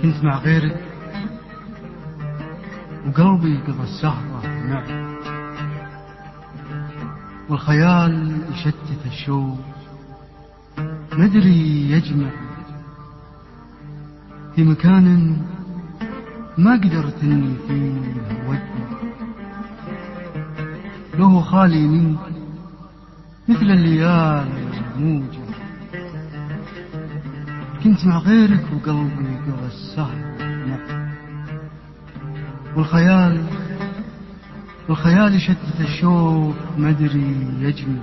كنت مع غيرك وقلبي قضى السهرة معي، والخيال يشتت الشوق مدري يجمع في مكان ما قدرت اني فيه اودع. له خالي منك مثل الليالي الموجة، كنت مع غيرك وقلبي قضى السهر معي، والخيال يشتت الشوق مدري يجمع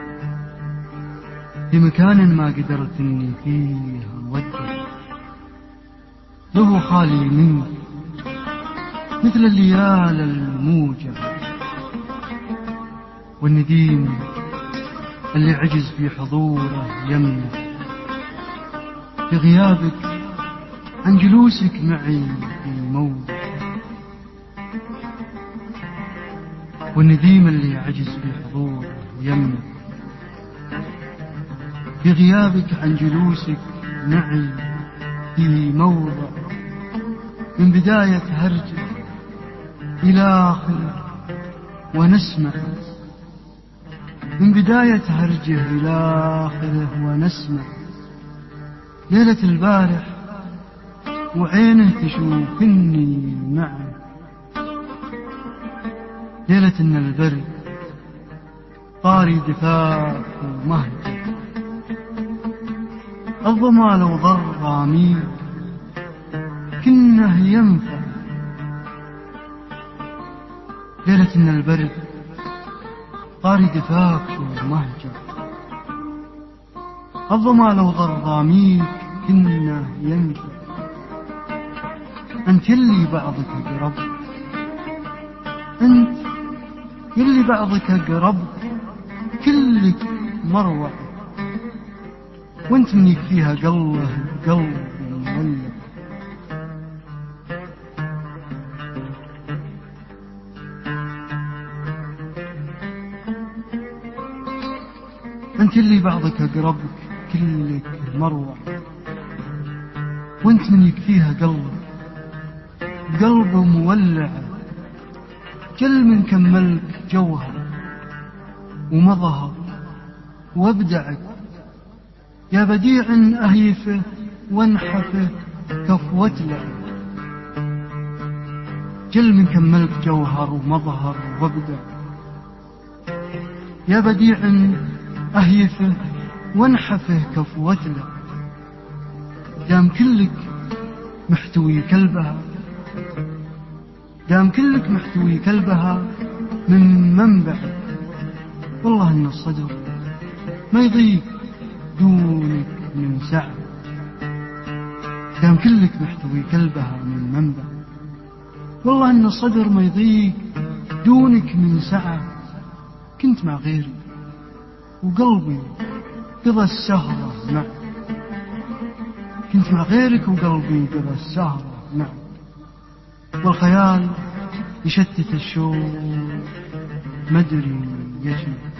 في مكان ما قدرت اني فيه اودع. له خالي منك مثل الليالي الموجة، والنديم اللي عجز في حضوره يمنع في غيابك عن جلوسك معي في موج. والنديم اللي عجز في حضوره يمنع في غيابك عن جلوسك معي في موضع، من بداية هرجه إلى آخره ونسمع، من بداية هرجه إلى آخره ونسمع. ليلة البارح وعينه تشوفني معه، ليلة إن البرد طاري دفاف ومهجر، الظما لو ضر غاميق كنه ينفع. ليلة إن البرد طاري دفاف ومهجر، الظما لو ضر غاميق كنه ينفع. أنت يلي بعضك أقرب، أنت يلي بعضك أقرب، كلك مروع، وانت من يكفيها قلب مولع. أنت اللي بعضك أقرب كلك مروع، وانت من يكفيها قلب مولع. كل من كملك جوهر ومظهر وابدعك، يا بديع أهيفه وانحفه كفوتلع. كل من كملك جوهر ومظهر وابدع، يا بديع أهيفه وانحفه كفوتلع. دام كلك محتوي كلبها، دام كلك محتوي كلبها من منبع، والله إن الصدر ما يضيق دونك من سعة. دام كلك محتوي كلبها من منبع، والله إن الصدر ما يضيق دونك من سعة. كنت مع غيري وقلبي قضى السهرة معك، كنت مع غيرك وقلبي قضى السهرة معك، والخيال يشتت الشوق مدري يجمع